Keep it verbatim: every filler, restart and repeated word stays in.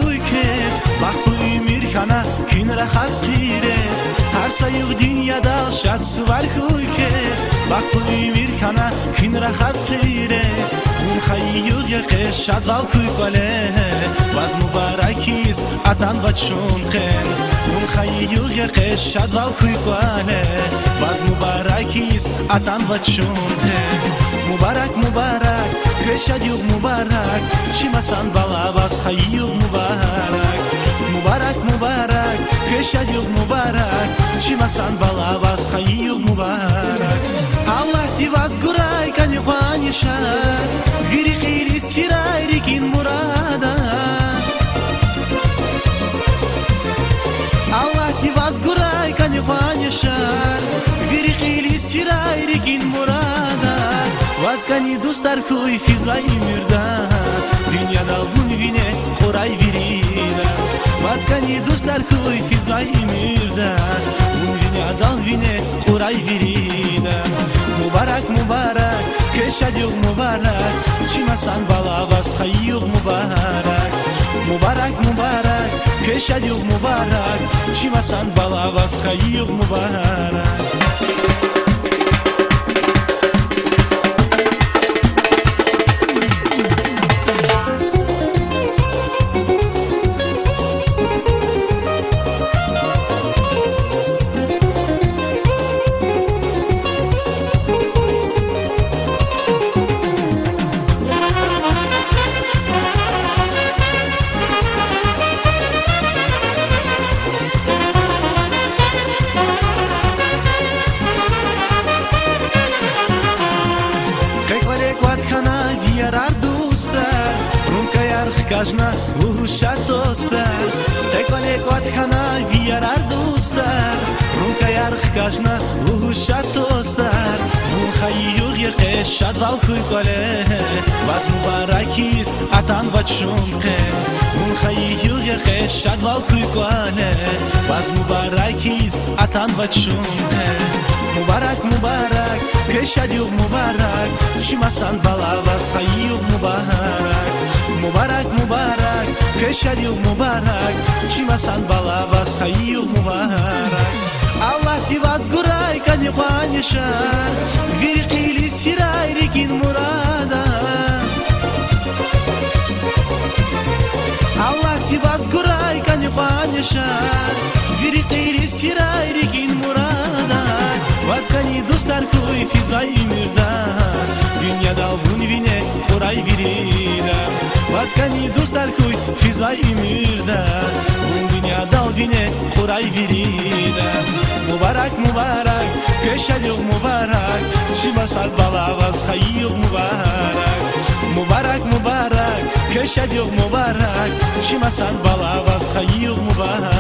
خوی کس وقت بوی میرخانه کین را خاص خیرست هر سایق دنیا دال شد سوار خوی کس وقت بوی میرخانه کین را خاص خیرست اون خییوق یقش شد وال خوی کله واز مبارکیست اتان بچون خن اون خییوق یقش شد وال خوی کله واز مبارکیست اتان بچون خن مبارک مبارک کشادیوق مبارک چی مسان بالا واز خییوق مبارک مبارک مبارک کشادیوق مبارک چی مسان بالا واز خییوق مبارک الله دی واز گرای کنی خوانیشد گیری خیلی سیرای ریگین مرادا الله دی واز گرای کنی خوانیشد گیری خیلی سیرای ریگین مرادا واز کنی دوستار خوی فیزای میردا دنیا دال بون وینه قرای ویریدا واز کنی دوستار خوی فیزای میردا بون دنیا دال وینه قرای ویریدا مبارک مبارک کشادیوق مبارک چی مسان بالا واز خییوق مبارک مبارک مبارک کشادیوق مبارک چی مسان بالا واز خییوق مبارک Кажна луша достар теконе кот хана виарар достар рунка ярх кажна луша достар рун хайюг яқешад вал куй коле ваз мубаракист атан бачун ке рун хайюг яқешад вал куй коле ваз мубаракист атан бачун ке мубарак мубарак кешадюг мубарак чимасан бала ваз хайюг мубарак مبارک مبارک کشادیوق مبارک چی مسان بالا واز خییوق مبارک الله دی واز گرای کنی خوانیشد گیری خیلی سیرای ریگین مرادا الله دی واز گرای کنی خوانیشد گیری خیلی سیرای ریگین مرادا واز کنی دوستار خوی فیزای میردا دنیا دال بون وینه قرای ویریدا واز کنی دوستار خوی فیزای میردا اون دنیا دال وینه قرای ویریدا مبارک مبارک کشادیوق مبارک چی مسال بالا واز خییوق مبارک مبارک مبارک کشادیوق مبارک چی مسال بالا واز خییوق مبارک